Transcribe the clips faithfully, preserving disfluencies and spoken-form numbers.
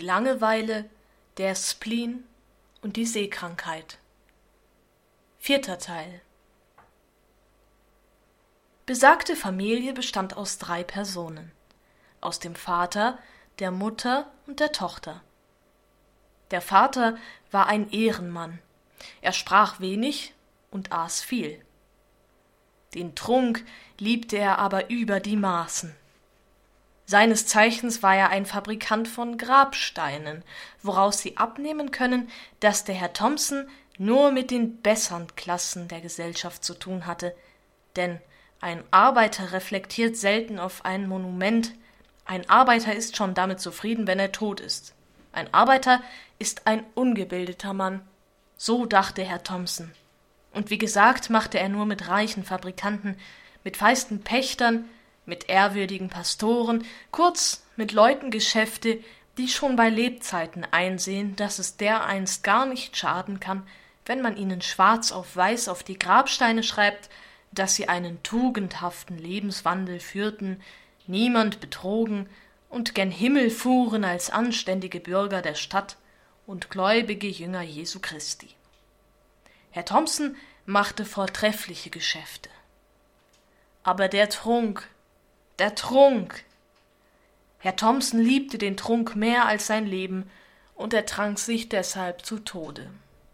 Langeweile, der Spleen und die Seekrankheit. Vierter Teil. Besagte Familie bestand aus drei Personen, aus dem Vater, der Mutter und der Tochter. Der Vater war ein Ehrenmann, er sprach wenig und aß viel. Den Trunk liebte er aber über die Maßen. Seines Zeichens war er ein Fabrikant von Grabsteinen, woraus Sie abnehmen können, dass der Herr Thompson nur mit den besseren Klassen der Gesellschaft zu tun hatte, denn ein Arbeiter reflektiert selten auf ein Monument, ein Arbeiter ist schon damit zufrieden, wenn er tot ist. Ein Arbeiter ist ein ungebildeter Mann, so dachte Herr Thompson. Und wie gesagt, machte er nur mit reichen Fabrikanten, mit feisten Pächtern, mit ehrwürdigen Pastoren, kurz mit Leuten Geschäfte, die schon bei Lebzeiten einsehen, dass es dereinst gar nicht schaden kann, wenn man ihnen schwarz auf weiß auf die Grabsteine schreibt, dass sie einen tugendhaften Lebenswandel führten, niemand betrogen und gen Himmel fuhren als anständige Bürger der Stadt und gläubige Jünger Jesu Christi. Herr Thompson machte vortreffliche Geschäfte. Aber der Trunk, der Trunk! Herr Thompson liebte den Trunk mehr als sein Leben, und er trank sich deshalb zu Tode.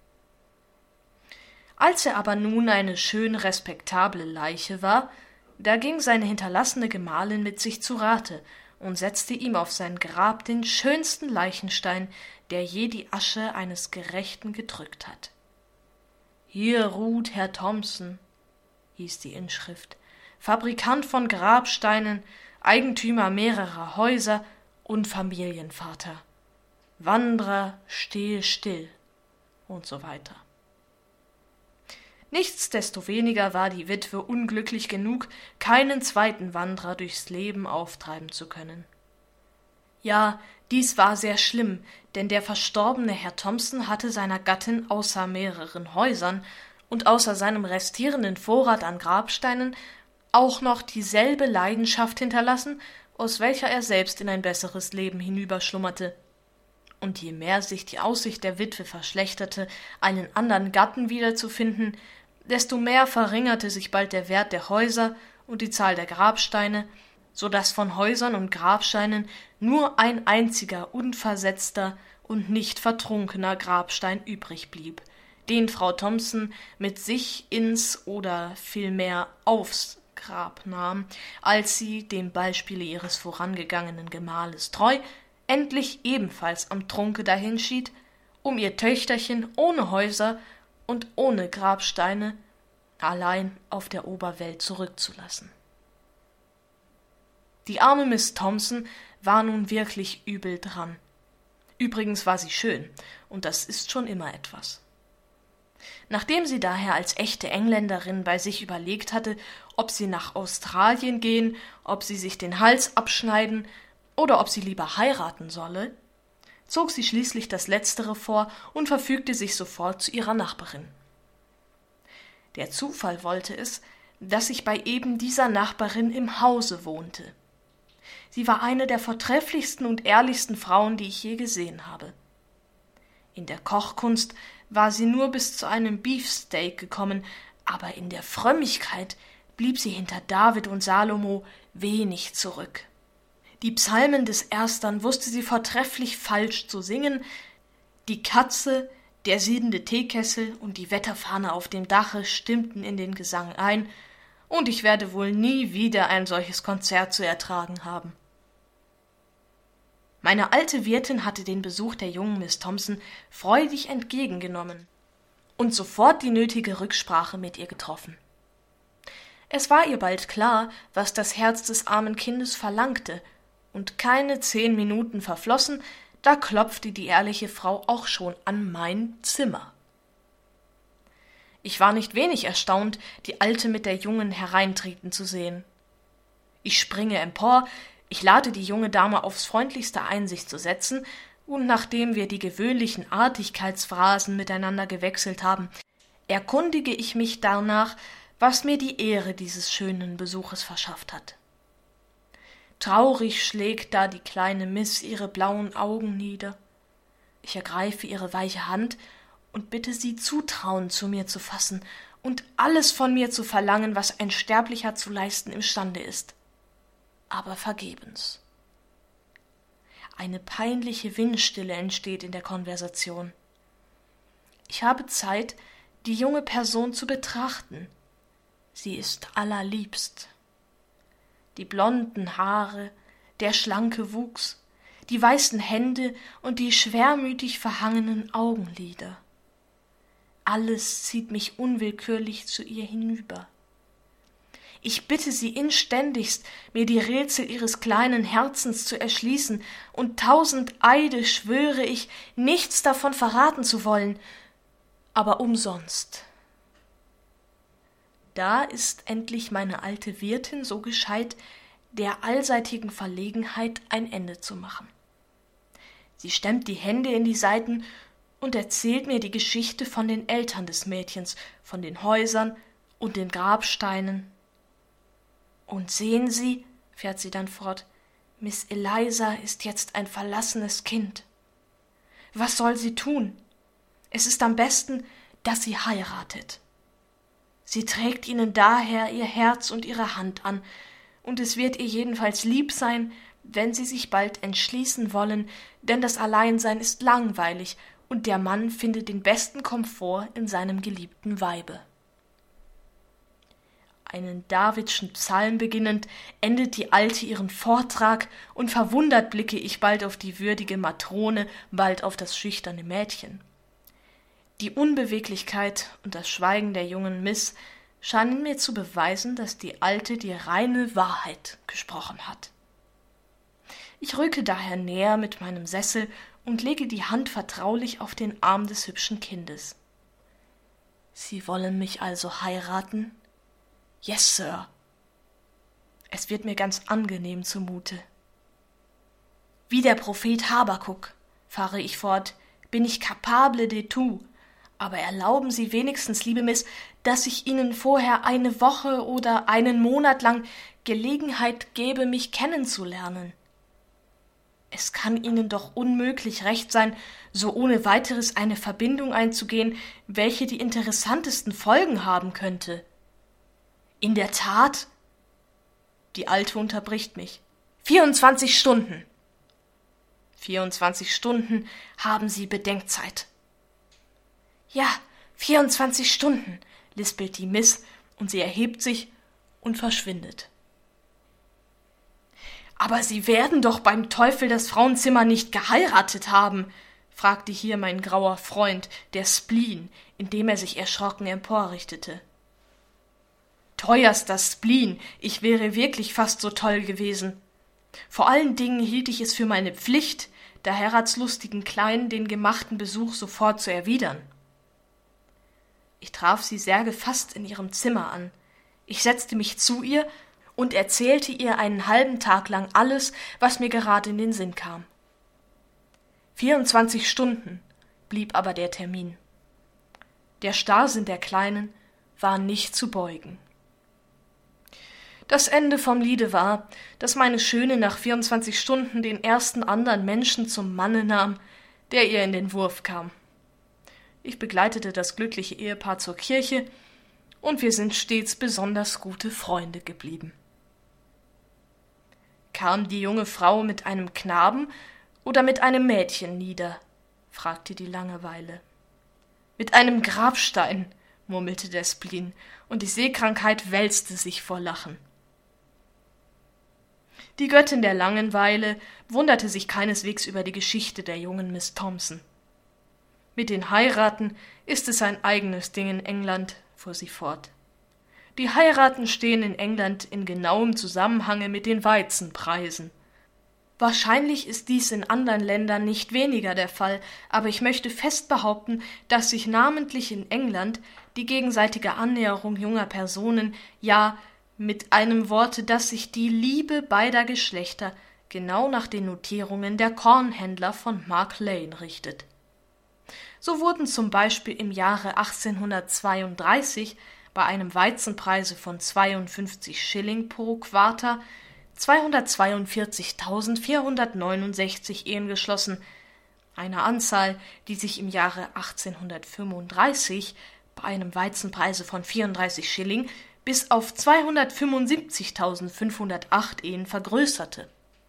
Als er aber nun eine schön respektable Leiche war, da ging seine hinterlassene Gemahlin mit sich zu Rate und setzte ihm auf sein Grab den schönsten Leichenstein, der je die Asche eines Gerechten gedrückt hat. »Hier ruht Herr Thompson«, hieß die Inschrift, »Fabrikant von Grabsteinen, Eigentümer mehrerer Häuser und Familienvater. Wanderer, stehe still«, und so weiter. Nichtsdestoweniger war die Witwe unglücklich genug, keinen zweiten Wanderer durchs Leben auftreiben zu können. Ja, dies war sehr schlimm, denn der verstorbene Herr Thompson hatte seiner Gattin außer mehreren Häusern und außer seinem restierenden Vorrat an Grabsteinen auch noch dieselbe Leidenschaft hinterlassen, aus welcher er selbst in ein besseres Leben hinüberschlummerte. Und je mehr sich die Aussicht der Witwe verschlechterte, einen andern Gatten wiederzufinden, desto mehr verringerte sich bald der Wert der Häuser und die Zahl der Grabsteine, so daß von Häusern und Grabsteinen nur ein einziger unversetzter und nicht vertrunkener Grabstein übrig blieb, den Frau Thompson mit sich ins oder vielmehr aufs Grab nahm, als sie, dem Beispiele ihres vorangegangenen Gemahles treu, endlich ebenfalls am Trunke dahinschied, um ihr Töchterchen ohne Häuser und ohne Grabsteine allein auf der Oberwelt zurückzulassen. Die arme Miss Thompson war nun wirklich übel dran. Übrigens war sie schön, und das ist schon immer etwas. Nachdem sie daher als echte Engländerin bei sich überlegt hatte, ob sie nach Australien gehen, ob sie sich den Hals abschneiden oder ob sie lieber heiraten solle, zog sie schließlich das Letztere vor und verfügte sich sofort zu ihrer Nachbarin. Der Zufall wollte es, dass ich bei eben dieser Nachbarin im Hause wohnte. Sie war eine der vortrefflichsten und ehrlichsten Frauen, die ich je gesehen habe. In der Kochkunst war sie nur bis zu einem Beefsteak gekommen, aber in der Frömmigkeit blieb sie hinter David und Salomo wenig zurück. Die Psalmen des Erstern wusste sie vortrefflich falsch zu singen, die Katze, der siedende Teekessel und die Wetterfahne auf dem Dache stimmten in den Gesang ein, und ich werde wohl nie wieder ein solches Konzert zu ertragen haben. Meine alte Wirtin hatte den Besuch der jungen Miss Thompson freudig entgegengenommen und sofort die nötige Rücksprache mit ihr getroffen. Es war ihr bald klar, was das Herz des armen Kindes verlangte, und keine zehn Minuten verflossen, da klopfte die ehrliche Frau auch schon an mein Zimmer. Ich war nicht wenig erstaunt, die Alte mit der Jungen hereintreten zu sehen. Ich springe empor, ich lade die junge Dame aufs freundlichste ein, sich zu setzen, und nachdem wir die gewöhnlichen Artigkeitsphrasen miteinander gewechselt haben, erkundige ich mich danach, was mir die Ehre dieses schönen Besuches verschafft hat. Traurig schlägt da die kleine Miss ihre blauen Augen nieder. Ich ergreife ihre weiche Hand und bitte sie, Zutrauen zu mir zu fassen und alles von mir zu verlangen, was ein Sterblicher zu leisten imstande ist. Aber vergebens. Eine peinliche Windstille entsteht in der Konversation. Ich habe Zeit, die junge Person zu betrachten. Sie ist allerliebst. Die blonden Haare, der schlanke Wuchs, die weißen Hände und die schwermütig verhangenen Augenlider. Alles zieht mich unwillkürlich zu ihr hinüber. Ich bitte Sie inständigst, mir die Rätsel Ihres kleinen Herzens zu erschließen, und tausend Eide schwöre ich, nichts davon verraten zu wollen, aber umsonst. Da ist endlich meine alte Wirtin so gescheit, der allseitigen Verlegenheit ein Ende zu machen. Sie stemmt die Hände in die Seiten und erzählt mir die Geschichte von den Eltern des Mädchens, von den Häusern und den Grabsteinen. Und sehen Sie, fährt sie dann fort, Miss Eliza ist jetzt ein verlassenes Kind. Was soll sie tun? Es ist am besten, dass sie heiratet. Sie trägt ihnen daher ihr Herz und ihre Hand an, und es wird ihr jedenfalls lieb sein, wenn sie sich bald entschließen wollen, denn das Alleinsein ist langweilig, und der Mann findet den besten Komfort in seinem geliebten Weibe. Einen Davidschen Psalm beginnend, endet die Alte ihren Vortrag, und verwundert blicke ich bald auf die würdige Matrone, bald auf das schüchterne Mädchen. Die Unbeweglichkeit und das Schweigen der jungen Miss scheinen mir zu beweisen, dass die Alte die reine Wahrheit gesprochen hat. Ich rücke daher näher mit meinem Sessel und lege die Hand vertraulich auf den Arm des hübschen Kindes. »Sie wollen mich also heiraten?« »Yes, Sir.« Es wird mir ganz angenehm zumute. »Wie der Prophet Habakuk«, fahre ich fort, »bin ich capable de tout. Aber erlauben Sie wenigstens, liebe Miss, dass ich Ihnen vorher eine Woche oder einen Monat lang Gelegenheit gebe, mich kennenzulernen. Es kann Ihnen doch unmöglich recht sein, so ohne weiteres eine Verbindung einzugehen, welche die interessantesten Folgen haben könnte.« »In der Tat?« Die Alte unterbricht mich. »Vierundzwanzig Stunden!« »Vierundzwanzig Stunden haben Sie Bedenkzeit.« »Ja, vierundzwanzig Stunden«, lispelt die Miss, und sie erhebt sich und verschwindet. »Aber Sie werden doch beim Teufel das Frauenzimmer nicht geheiratet haben«, fragte hier mein grauer Freund, der Spleen, indem er sich erschrocken emporrichtete. »Teuerster Spleen, ich wäre wirklich fast so toll gewesen. Vor allen Dingen hielt ich es für meine Pflicht, der heiratslustigen Kleinen den gemachten Besuch sofort zu erwidern.« Ich traf sie sehr gefasst in ihrem Zimmer an. Ich setzte mich zu ihr und erzählte ihr einen halben Tag lang alles, was mir gerade in den Sinn kam. Vierundzwanzig Stunden blieb aber der Termin. Der Starrsinn der Kleinen war nicht zu beugen. Das Ende vom Liede war, dass meine Schöne nach vierundzwanzig Stunden den ersten anderen Menschen zum Manne nahm, der ihr in den Wurf kam. Ich begleitete das glückliche Ehepaar zur Kirche, und wir sind stets besonders gute Freunde geblieben. »Kam die junge Frau mit einem Knaben oder mit einem Mädchen nieder?« fragte die Langeweile. »Mit einem Grabstein«, murmelte der Spleen, und die Seekrankheit wälzte sich vor Lachen. Die Göttin der Langeweile wunderte sich keineswegs über die Geschichte der jungen Miss Thompson. »Mit den Heiraten ist es ein eigenes Ding in England«, fuhr sie fort. »Die Heiraten stehen in England in genauem Zusammenhange mit den Weizenpreisen. Wahrscheinlich ist dies in anderen Ländern nicht weniger der Fall, aber ich möchte fest behaupten, dass sich namentlich in England die gegenseitige Annäherung junger Personen, ja, mit einem Worte, dass sich die Liebe beider Geschlechter genau nach den Notierungen der Kornhändler von Mark Lane richtet. So wurden zum Beispiel im Jahre achtzehnhundertzweiunddreißig bei einem Weizenpreise von zweiundfünfzig Schilling pro Quarter zweihundertzweiundvierzigtausendvierhundertneunundsechzig Ehen geschlossen, Eine Anzahl, die sich im Jahre achtzehnhundertfünfunddreißig bei einem Weizenpreise von vierunddreißig Schilling bis auf zweihundertfünfundsiebzigtausendfünfhundertacht Ehen vergrößerte.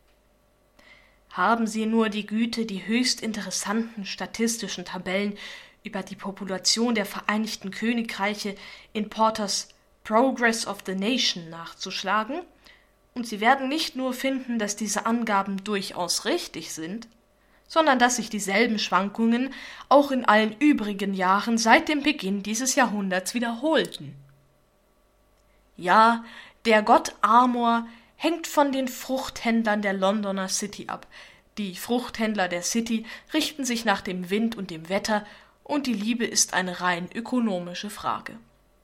Haben Sie nur die Güte, die höchst interessanten statistischen Tabellen über die Population der Vereinigten Königreiche in Porters Progress of the Nation nachzuschlagen, und Sie werden nicht nur finden, dass diese Angaben durchaus richtig sind, sondern dass sich dieselben Schwankungen auch in allen übrigen Jahren seit dem Beginn dieses Jahrhunderts wiederholten. Ja, der Gott Amor hängt von den Fruchthändlern der Londoner City ab. Die Fruchthändler der City richten sich nach dem Wind und dem Wetter, und die Liebe ist eine rein ökonomische Frage.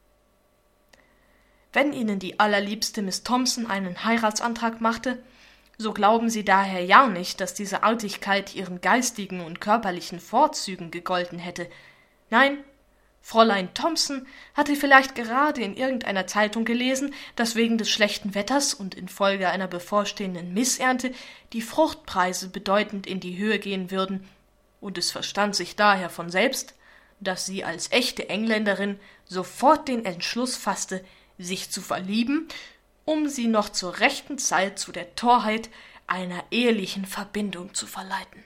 Wenn Ihnen die allerliebste Miss Thompson einen Heiratsantrag machte, so glauben Sie daher ja nicht, dass diese Artigkeit ihren geistigen und körperlichen Vorzügen gegolten hätte. Nein, Fräulein Thompson hatte vielleicht gerade in irgendeiner Zeitung gelesen, dass wegen des schlechten Wetters und infolge einer bevorstehenden Missernte die Fruchtpreise bedeutend in die Höhe gehen würden, und es verstand sich daher von selbst, dass sie als echte Engländerin sofort den Entschluss fasste, sich zu verlieben, um sie noch zur rechten Zeit zu der Torheit einer ehelichen Verbindung zu verleiten.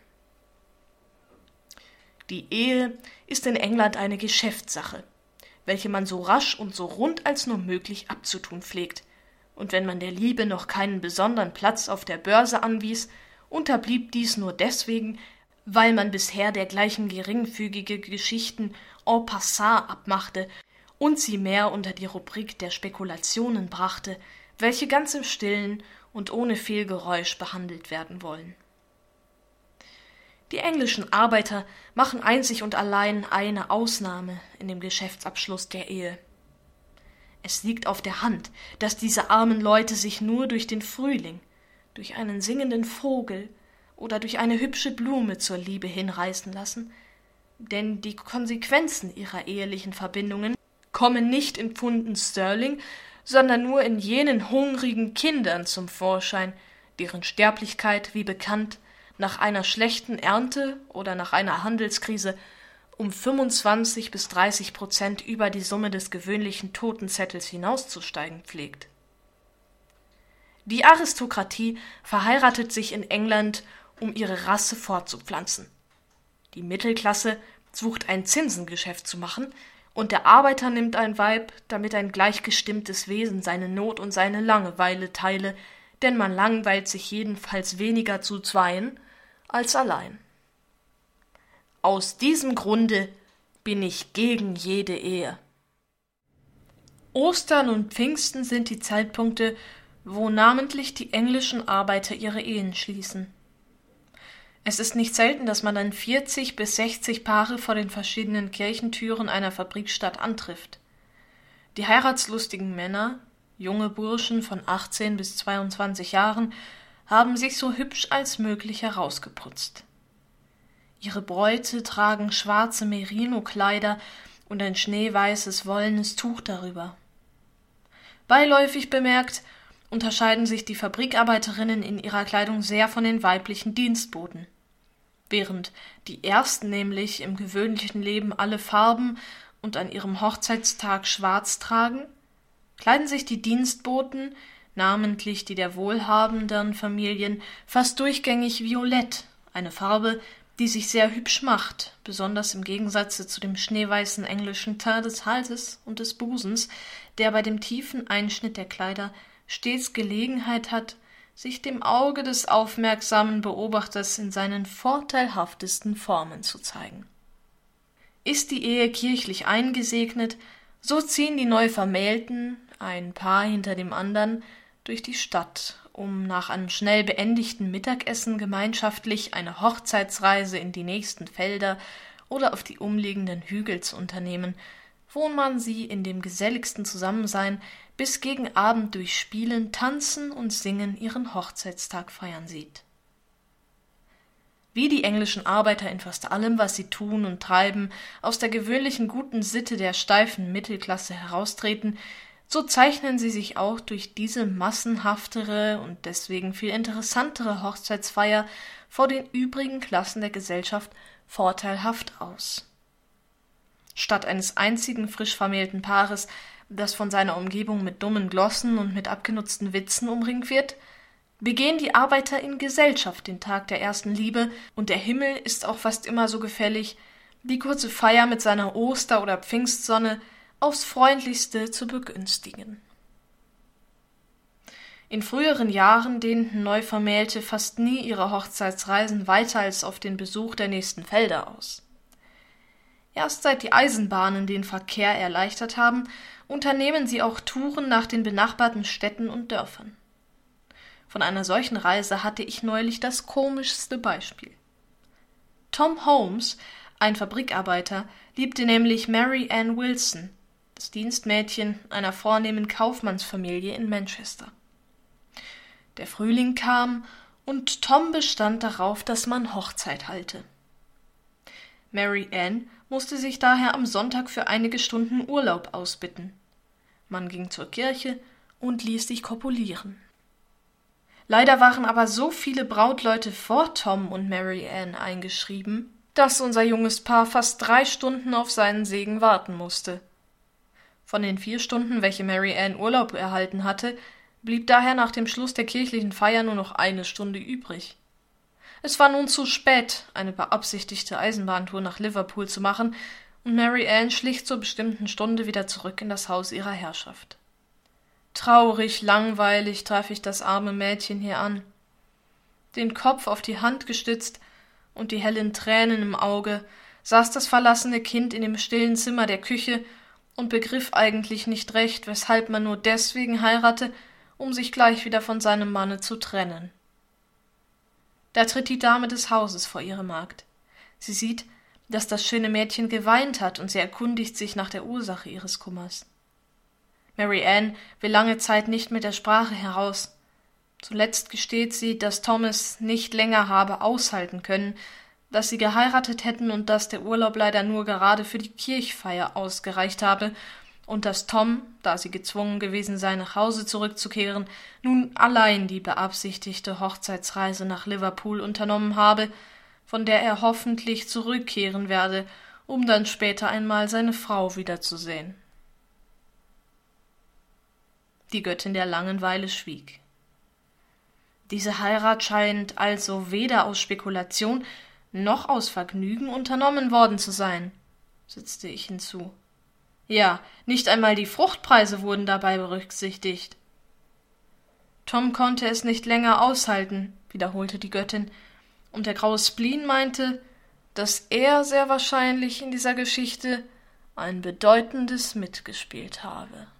Die Ehe ist in England eine Geschäftssache, welche man so rasch und so rund als nur möglich abzutun pflegt, und wenn man der Liebe noch keinen besonderen Platz auf der Börse anwies, unterblieb dies nur deswegen, weil man bisher dergleichen geringfügige Geschichten en passant abmachte und sie mehr unter die Rubrik der Spekulationen brachte, welche ganz im Stillen und ohne Fehlgeräusch behandelt werden wollen. Die englischen Arbeiter machen einzig und allein eine Ausnahme in dem Geschäftsabschluss der Ehe. Es liegt auf der Hand, dass diese armen Leute sich nur durch den Frühling, durch einen singenden Vogel oder durch eine hübsche Blume zur Liebe hinreißen lassen, denn die Konsequenzen ihrer ehelichen Verbindungen kommen nicht in Pfunden Sterling, sondern nur in jenen hungrigen Kindern zum Vorschein, deren Sterblichkeit, wie bekannt, nach einer schlechten Ernte oder nach einer Handelskrise um fünfundzwanzig bis dreißig Prozent über die Summe des gewöhnlichen Totenzettels hinauszusteigen pflegt. Die Aristokratie verheiratet sich in England, um ihre Rasse fortzupflanzen. Die Mittelklasse sucht ein Zinsengeschäft zu machen, und der Arbeiter nimmt ein Weib, damit ein gleichgestimmtes Wesen seine Not und seine Langeweile teile, denn man langweilt sich jedenfalls weniger zu zweien als allein. Aus diesem Grunde bin ich gegen jede Ehe. Ostern und Pfingsten sind die Zeitpunkte, wo namentlich die englischen Arbeiter ihre Ehen schließen. Es ist nicht selten, dass man dann vierzig bis sechzig Paare vor den verschiedenen Kirchentüren einer Fabrikstadt antrifft. Die heiratslustigen Männer, junge Burschen von achtzehn bis zweiundzwanzig Jahren, haben sich so hübsch als möglich herausgeputzt. Ihre Bräute tragen schwarze Merino-Kleider und ein schneeweißes wollenes Tuch darüber. Beiläufig bemerkt, unterscheiden sich die Fabrikarbeiterinnen in ihrer Kleidung sehr von den weiblichen Dienstboten. Während die ersten nämlich im gewöhnlichen Leben alle Farben und an ihrem Hochzeitstag schwarz tragen, kleiden sich die Dienstboten, namentlich die der wohlhabenderen Familien, fast durchgängig violett, eine Farbe, die sich sehr hübsch macht, besonders im Gegensatz zu dem schneeweißen englischen Teint des Halses und des Busens, der bei dem tiefen Einschnitt der Kleider stets Gelegenheit hat, sich dem Auge des aufmerksamen Beobachters in seinen vorteilhaftesten Formen zu zeigen. Ist die Ehe kirchlich eingesegnet, so ziehen die Neuvermählten, ein Paar hinter dem andern, durch die Stadt, um nach einem schnell beendigten Mittagessen gemeinschaftlich eine Hochzeitsreise in die nächsten Felder oder auf die umliegenden Hügel zu unternehmen, wo man sie in dem geselligsten Zusammensein bis gegen Abend durch Spielen, Tanzen und Singen ihren Hochzeitstag feiern sieht. Wie die englischen Arbeiter in fast allem, was sie tun und treiben, aus der gewöhnlichen guten Sitte der steifen Mittelklasse heraustreten, so zeichnen sie sich auch durch diese massenhaftere und deswegen viel interessantere Hochzeitsfeier vor den übrigen Klassen der Gesellschaft vorteilhaft aus. Statt eines einzigen frisch vermählten Paares, das von seiner Umgebung mit dummen Glossen und mit abgenutzten Witzen umringt wird, begehen die Arbeiter in Gesellschaft den Tag der ersten Liebe, und der Himmel ist auch fast immer so gefällig, die kurze Feier mit seiner Oster- oder Pfingstsonne aufs Freundlichste zu begünstigen. In früheren Jahren dehnten Neuvermählte fast nie ihre Hochzeitsreisen weiter als auf den Besuch der nächsten Felder aus. Erst seit die Eisenbahnen den Verkehr erleichtert haben, unternehmen sie auch Touren nach den benachbarten Städten und Dörfern. Von einer solchen Reise hatte ich neulich das komischste Beispiel. Tom Holmes, ein Fabrikarbeiter, liebte nämlich Mary Ann Wilson, das Dienstmädchen einer vornehmen Kaufmannsfamilie in Manchester. Der Frühling kam, und Tom bestand darauf, dass man Hochzeit halte. Mary Ann musste sich daher am Sonntag für einige Stunden Urlaub ausbitten. Man ging zur Kirche und ließ sich kopulieren. Leider waren aber so viele Brautleute vor Tom und Mary Ann eingeschrieben, dass unser junges Paar fast drei Stunden auf seinen Segen warten musste. Von den vier Stunden, welche Mary Ann Urlaub erhalten hatte, blieb daher nach dem Schluss der kirchlichen Feier nur noch eine Stunde übrig. Es war nun zu spät, eine beabsichtigte Eisenbahntour nach Liverpool zu machen, und Mary Ann schlich zur bestimmten Stunde wieder zurück in das Haus ihrer Herrschaft. Traurig, langweilig traf ich das arme Mädchen hier an. Den Kopf auf die Hand gestützt und die hellen Tränen im Auge, saß das verlassene Kind in dem stillen Zimmer der Küche und begriff eigentlich nicht recht, weshalb man nur deswegen heirate, um sich gleich wieder von seinem Manne zu trennen. Da tritt die Dame des Hauses vor ihre Magd. Sie sieht, dass das schöne Mädchen geweint hat, und sie erkundigt sich nach der Ursache ihres Kummers. Mary Ann will lange Zeit nicht mit der Sprache heraus. Zuletzt gesteht sie, dass Thomas nicht länger habe aushalten können, dass sie geheiratet hätten und dass der Urlaub leider nur gerade für die Kirchfeier ausgereicht habe und dass Tom, da sie gezwungen gewesen sei, nach Hause zurückzukehren, nun allein die beabsichtigte Hochzeitsreise nach Liverpool unternommen habe, von der er hoffentlich zurückkehren werde, um dann später einmal seine Frau wiederzusehen. Die Göttin der Langenweile schwieg. Diese Heirat scheint also weder aus Spekulation noch aus Vergnügen unternommen worden zu sein, setzte ich hinzu. Ja, nicht einmal die Fruchtpreise wurden dabei berücksichtigt. Tom konnte es nicht länger aushalten, wiederholte die Göttin, und der graue Spleen meinte, dass er sehr wahrscheinlich in dieser Geschichte ein bedeutendes mitgespielt habe.